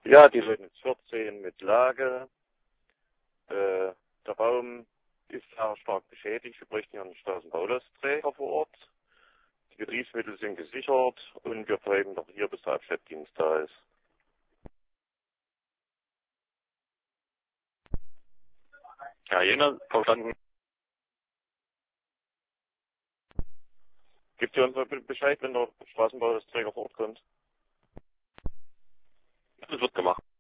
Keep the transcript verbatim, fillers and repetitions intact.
Ja, die Lötnitz vierzehn mit Lage. Äh, der Baum ist sehr stark beschädigt. Wir bräuchten hier einen Straßenbaulasträger vor Ort. Die Betriebsmittel sind gesichert und wir bleiben noch hier, bis der Abschleppdienst da ist. Ja, jener, verstanden. Gibt ihr uns mal Bescheid, wenn der Straßenbaulasträger vor Ort kommt? Das wird gemacht.